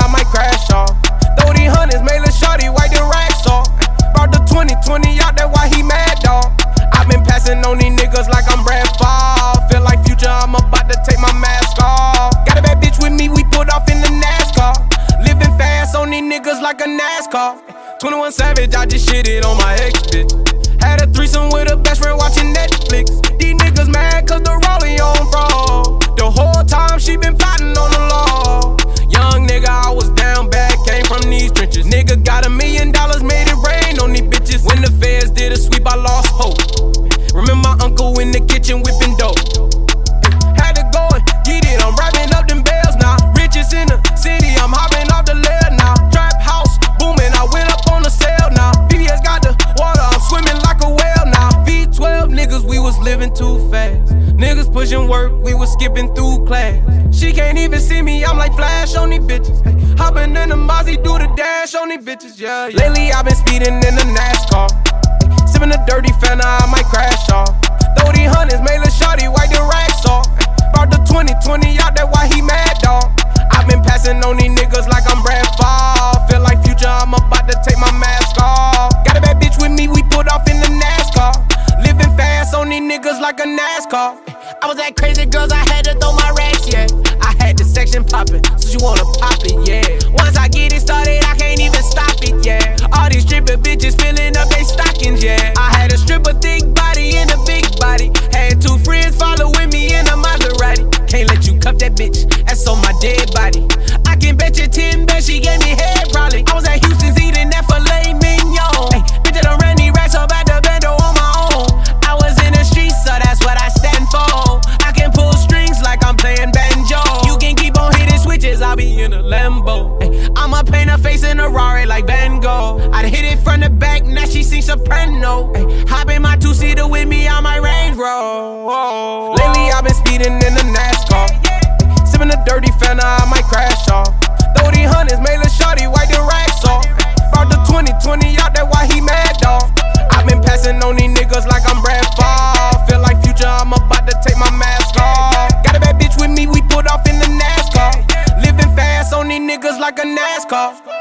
I might crash off. Throw these hundreds, made a shorty, wipe the racks off. Brought the 2020 out, that's why he mad, dawg. I've been passing on these niggas like I'm Brad Favre. Feel like Future, I'm about to take my mask off. Got a bad bitch with me, we put off in the NASCAR. Living fast on these niggas like a NASCAR. 21 Savage, I just shitted on my ex bitch. Had a threesome with a best friend watching Netflix. These niggas mad cause the rollie on fraud. The whole time she been plotting on the law. Young nigga, I was down bad, came from these trenches. Nigga got $1 million, made it rain on these bitches. When the feds did a sweep, I lost hope. Remember my uncle in the kitchen whipping dope. Had to go and get it, I'm wrapping up them bells now. Richest in the city, I'm hopping off the lead now. Trap house booming, I went up on the sale now. VVS got the water, I'm swimming like a whale now. V12 niggas, we was living too fast. Niggas pushing work, we was skipping through class. She can't even see me, I'm like Flash on these bitches. Hey, hopping in the Mozzie, do the dash on these bitches, yeah. Lately I've been speeding in the NASCAR. Sipping a dirty Fanta, I might crash off. Throw these hundreds, made a shorty, wipe the racks off. Brought the 2020 out, that's why he mad, dawg. I've been passing on these niggas like I'm Brad Favre. Feel like Future, I'm about to take my mask off. Got a bad bitch with me, we put off in the NASCAR. Living fast on these niggas like a NASCAR. I was at Crazy Girls, I had to throw my racks, yeah. I had the section poppin', so you wanna pop it, yeah. Once I get it started, I can't even stop it, yeah. All these stripper bitches filling up they stockings, yeah. I had a stripper thick body and a big body. Had 2 friends following me in a Maserati. Can't let you cuff that bitch, that's on my dead body. I can bet you 10 bet she gave me head probably. I was at Houston's eating that filet mignon. Hey, bitch, I done ran these racks up at the bando on my own. I was in the streets, so that's what I stand for. I can pull strings like I'm playing banjo. You can keep on hitting switches, I'll be in a Lambo. Hey, I'ma paint her face in a Rari like Van Gogh. I'd hit it from the back, now she sings soprano. Hey, hop in my 2-seater with me on my Range Rover. Lately I've been speeding in the NASCAR. Sipping a dirty Fanta, I might crash off. Throw these hundreds, made a shorty, wipe the racks off. Brought the 2020 out, that's why he mad, dawg. I've been passing on these niggas like I'm Brad Favre. Feel like Future, I'm about to take my mask off. Got a bad bitch with me, we put off in the NASCAR. Living fast on these niggas like a NASCAR.